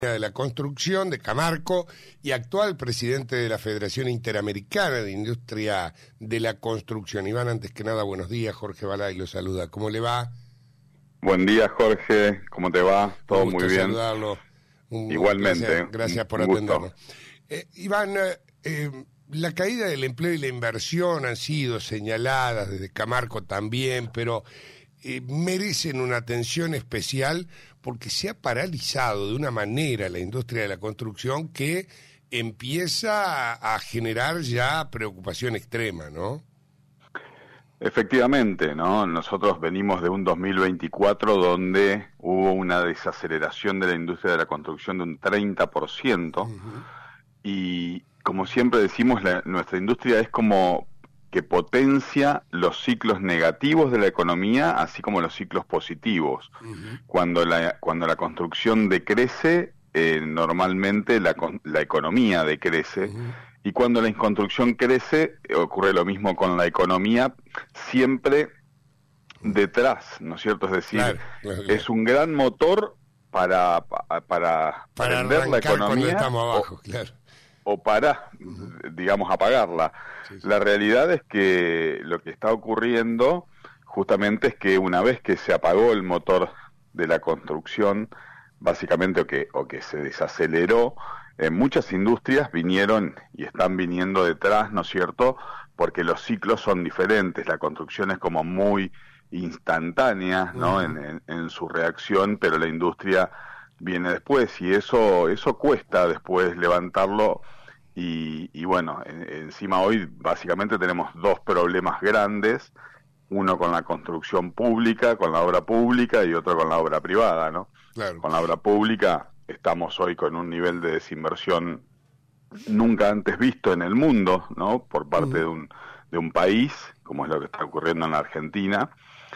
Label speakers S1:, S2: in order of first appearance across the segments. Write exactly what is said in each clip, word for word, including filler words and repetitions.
S1: de la Construcción de Camarco y actual presidente de la Federación Interamericana de Industria de la Construcción. Iván, antes que nada, buenos días. Jorge Balay lo saluda. ¿Cómo le va?
S2: Buen día, Jorge. ¿Cómo te va? Todo muy bien.
S1: Saludarlo. Un,
S2: Igualmente.
S1: Gracias, gracias por atendernos. Eh, Iván, eh, la caída del empleo y la inversión han sido señaladas desde Camarco también, pero Eh, merecen una atención especial porque se ha paralizado de una manera la industria de la construcción que empieza a, a generar ya preocupación extrema, ¿no?
S2: Efectivamente, ¿no? Nosotros venimos de un dos mil veinticuatro donde hubo una desaceleración de la industria de la construcción de un treinta por ciento uh-huh. Y como siempre decimos, la, nuestra industria es como que potencia los ciclos negativos de la economía, así como los ciclos positivos. Uh-huh. Cuando la cuando la construcción decrece, eh, normalmente la, la economía decrece, uh-huh. Y cuando la construcción crece, ocurre lo mismo con la economía, siempre detrás, ¿no es cierto? Es decir, claro, claro, claro. Es un gran motor para, para, para,
S1: para
S2: prender la economía.
S1: Cuando estamos abajo,
S2: o,
S1: claro.
S2: o para, digamos, apagarla. Sí, sí. La realidad es que lo que está ocurriendo justamente es que una vez que se apagó el motor de la construcción, básicamente, o que, o que se desaceleró, eh, muchas industrias vinieron y están viniendo detrás, ¿no es cierto?, porque los ciclos son diferentes. La construcción es como muy instantánea, ¿no?, uh-huh. en, en, en su reacción, pero la industria viene después, y eso eso cuesta después levantarlo, y, y bueno, en, encima hoy básicamente tenemos dos problemas grandes, uno con la construcción pública, con la obra pública, y otro con la obra privada, ¿no?
S1: Claro.
S2: Con la obra pública estamos hoy con un nivel de desinversión nunca antes visto en el mundo, ¿no?, por parte uh-huh. de un de un país, como es lo que está ocurriendo en la Argentina.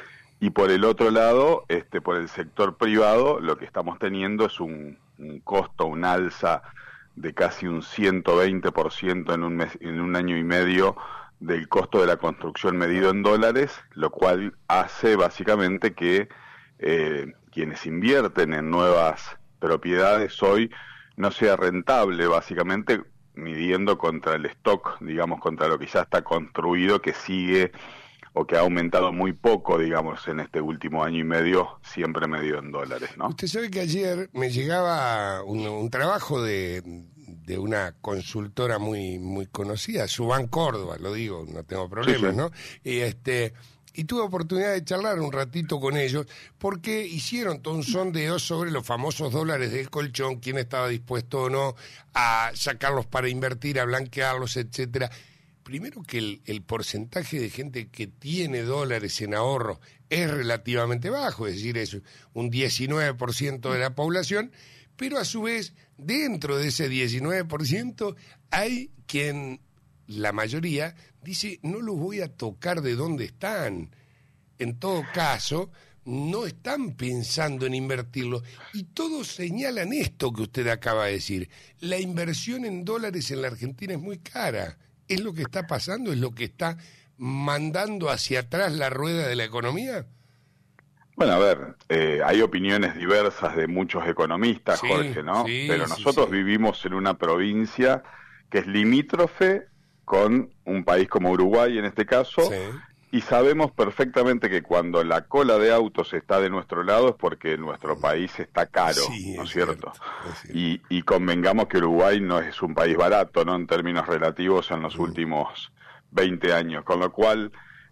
S2: Y por el otro lado, este, por el sector privado, lo que estamos teniendo es un, un costo, un alza de casi un ciento veinte por ciento en un mes, en un año y medio del costo de la construcción medido en dólares, lo cual hace básicamente que eh, quienes invierten en nuevas propiedades hoy no sea rentable, básicamente midiendo contra el stock, digamos, contra lo que ya está construido, que sigue o que ha aumentado muy poco, digamos, en este último año y medio, siempre medido en dólares, ¿no?
S1: Usted sabe que ayer me llegaba un, un trabajo de, de una consultora muy muy conocida, Suban Córdoba, lo digo, no tengo problemas, sí, sí. ¿no? Y este y tuve oportunidad de charlar un ratito con ellos, porque hicieron todo un sondeo sobre los famosos dólares del colchón, quién estaba dispuesto o no a sacarlos para invertir, a blanquearlos, etcétera. Primero que el, el porcentaje de gente que tiene dólares en ahorro es relativamente bajo, es decir, es un diecinueve por ciento de la población, pero a su vez, dentro de ese diecinueve por ciento hay quien, la mayoría, dice, no los voy a tocar de dónde están. En todo caso, no están pensando en invertirlo. Y todos señalan esto que usted acaba de decir. La inversión en dólares en la Argentina es muy cara. ¿Es lo que está pasando? ¿Es lo que está mandando hacia atrás la rueda de la economía?
S2: Bueno, a ver, eh, hay opiniones diversas de muchos economistas, sí, Jorge, ¿no?
S1: Sí,
S2: Pero
S1: sí,
S2: nosotros
S1: sí.
S2: vivimos en una provincia que es limítrofe con un país como Uruguay, en este caso, sí. Y sabemos perfectamente que cuando la cola de autos está de nuestro lado es porque nuestro país está caro, sí, ¿no es cierto? Cierto, es cierto. Y, y convengamos que Uruguay no es un país barato, ¿no?, en términos relativos en los mm. últimos veinte años, con lo cual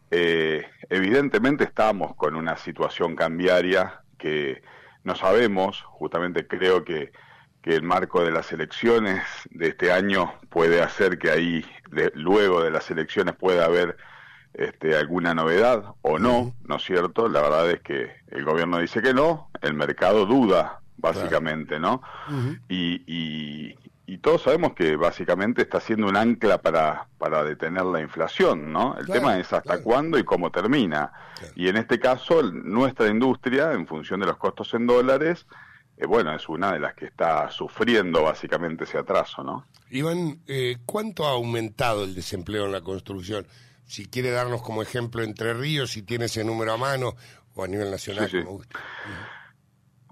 S2: eh, evidentemente estamos con una situación cambiaria que no sabemos, justamente creo que, que el marco de las elecciones de este año puede hacer que ahí, de, luego de las elecciones pueda haber Este, alguna novedad o no, uh-huh. ¿no es cierto? La verdad es que el gobierno dice que no, el mercado duda, básicamente, claro. ¿no? Uh-huh. Y, y, y todos sabemos que básicamente está siendo un ancla para, para detener la inflación, ¿no? El claro, tema es hasta claro. cuándo y cómo termina. Claro. Y en este caso, nuestra industria, en función de los costos en dólares, eh, bueno, es una de las que está sufriendo básicamente ese atraso, ¿no?
S1: Iván, eh, ¿cuánto ha aumentado el desempleo en la construcción? Si quiere darnos como ejemplo Entre Ríos, si tiene ese número a mano, o a nivel nacional,
S2: sí, sí.
S1: como gusta.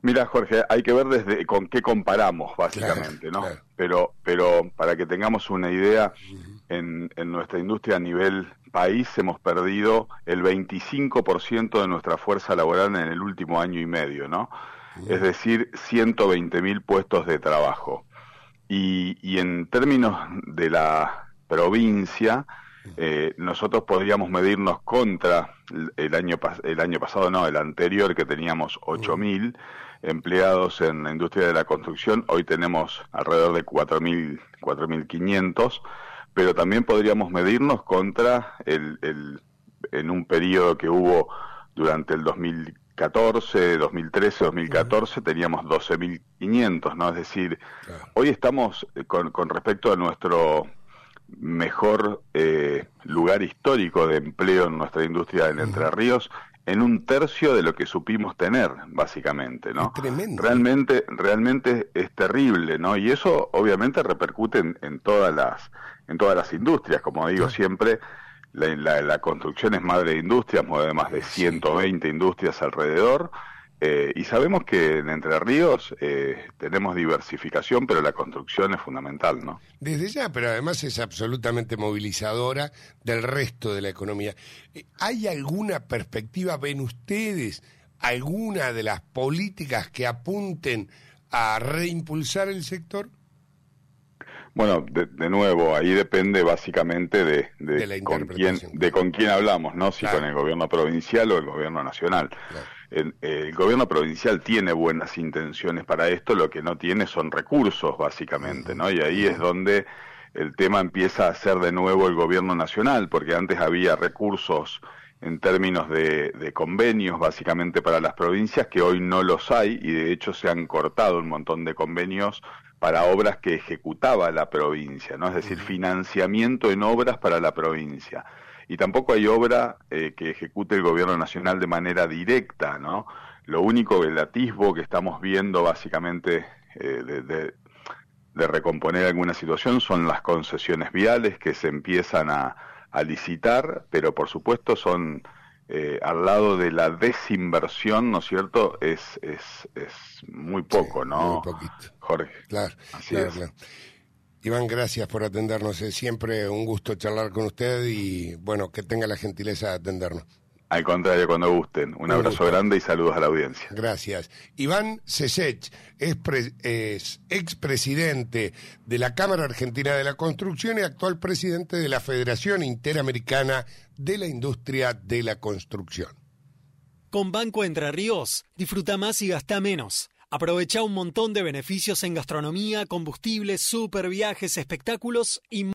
S2: Mira, Jorge, hay que ver desde con qué comparamos, básicamente, claro, ¿no? Claro. Pero, pero para que tengamos una idea, uh-huh. en, en nuestra industria a nivel país hemos perdido el veinticinco por ciento de nuestra fuerza laboral en el último año y medio, ¿no? Uh-huh. Es decir, ciento veinte mil puestos de trabajo. Y, y en términos de la provincia, eh, nosotros podríamos medirnos contra el año, el año pasado, no, el anterior, que teníamos ocho mil empleados en la industria de la construcción. Hoy tenemos alrededor de cuatro mil quinientos, pero también podríamos medirnos contra el, el en un periodo que hubo durante el dos mil catorce, dos mil trece, dos mil catorce, uh-huh. teníamos doce mil quinientos, ¿no? Es decir, claro. hoy estamos con, con respecto a nuestro mejor eh, lugar histórico de empleo en nuestra industria en Entre Ríos, en un tercio de lo que supimos tener, básicamente, ¿no?
S1: Es tremendo.
S2: Realmente, realmente es terrible, ¿no? Y eso obviamente repercute en, en todas las, en todas las industrias, como digo sí. siempre. La, la, la construcción es madre de industrias, mueve más de ciento veinte industrias alrededor, eh, y sabemos que en Entre Ríos eh, tenemos diversificación, pero la construcción es fundamental, ¿no?
S1: Desde ya, pero además es absolutamente movilizadora del resto de la economía. ¿Hay alguna perspectiva, ven ustedes, alguna de las políticas que apunten a reimpulsar el sector?
S2: Bueno, de, de nuevo, ahí depende básicamente de, de,
S1: de, la
S2: con, quién, de con quién hablamos, ¿no? Si claro. con el gobierno provincial o el gobierno nacional.
S1: Claro.
S2: El, el gobierno provincial tiene buenas intenciones para esto, lo que no tiene son recursos, básicamente, ¿no? Y ahí es donde el tema empieza a ser de nuevo el gobierno nacional, porque antes había recursos en términos de, de convenios, básicamente para las provincias, que hoy no los hay, y de hecho se han cortado un montón de convenios para obras que ejecutaba la provincia, ¿no? Es decir, financiamiento en obras para la provincia. Y tampoco hay obra eh, que ejecute el gobierno nacional de manera directa, ¿no? Lo único, el atisbo que estamos viendo básicamente eh, de, de, de recomponer alguna situación son las concesiones viales que se empiezan a, a licitar, pero por supuesto son... Eh, al lado de la desinversión, ¿no es cierto? Es es es muy poco,
S1: sí,
S2: ¿no?
S1: Muy poquito.
S2: Jorge.
S1: Claro,
S2: Así
S1: claro,
S2: es.
S1: claro. Iván, gracias por atendernos. Es siempre un gusto charlar con usted y, bueno, que tenga la gentileza de atendernos.
S2: Al contrario, cuando gusten. Un, un abrazo gusto. grande y saludos a la audiencia.
S1: Gracias. Iván Sesech es, pre, es expresidente de la Cámara Argentina de la Construcción y actual presidente de la Federación Interamericana de la Industria de la Construcción.
S3: Con Banco Entre Ríos, disfruta más y gasta menos. Aprovecha un montón de beneficios en gastronomía, combustibles, super viajes, espectáculos y